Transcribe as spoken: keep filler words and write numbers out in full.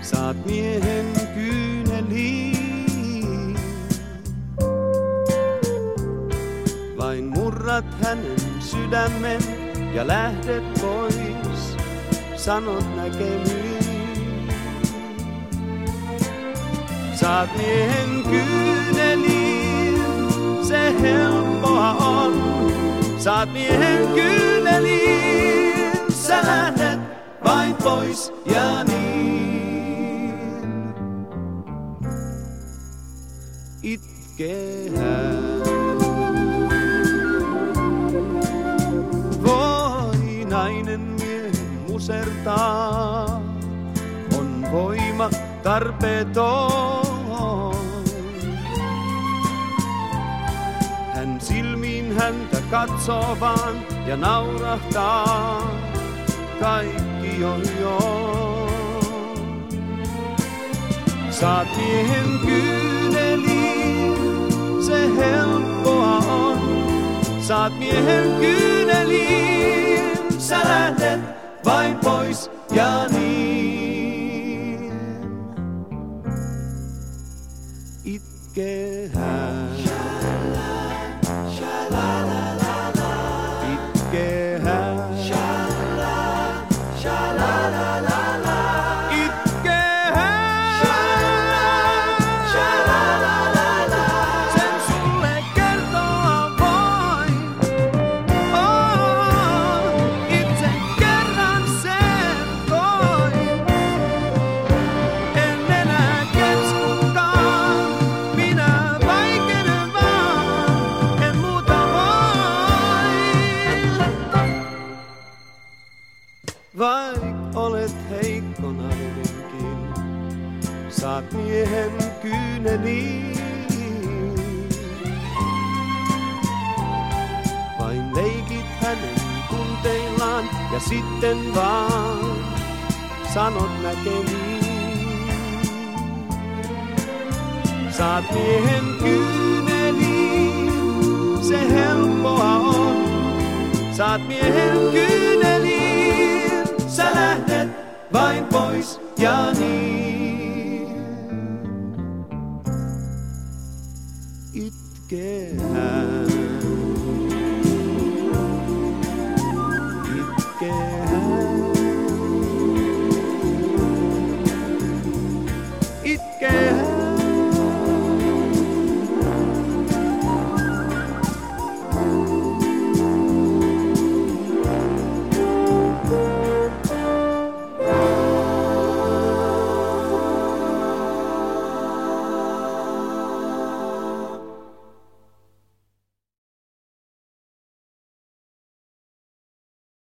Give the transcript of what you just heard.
saat miehen kyyneliin. Vain murrat hänen sydämen ja lähdet pois, sanot näkemiin. Saat miehen kyyneliin, se helppoa on. Saat miehen kyyneliin, sä lähdet vain pois ja niin. Itkee hän. Voi nainen miehen musertaa, on voima tarpeeton. Hän silmiin häntä katsoo vaan ja naurahtaa, kaikki jo jo. Saat miehen kyyneliin, se helppoa on. Saat miehen kyyneliin, sä lähdet vain pois ja niin. Itkee hän. Itkee hän. Itkee hän. Sen sulle kertoa voin. Oh, itse kerran sen toin. En enää keskuttaa, minä vaikenen vaan, en muuta voi. Vaik olet heikko nainenkin, saat miehen kyyneliin. Vain leikit hänen tunteillaan ja sitten vaan sanot näkemiin. Saat miehen kyyneliin, se helppoa on. Saat miehen kyyneliin, sä lähdet vain pois ja niin.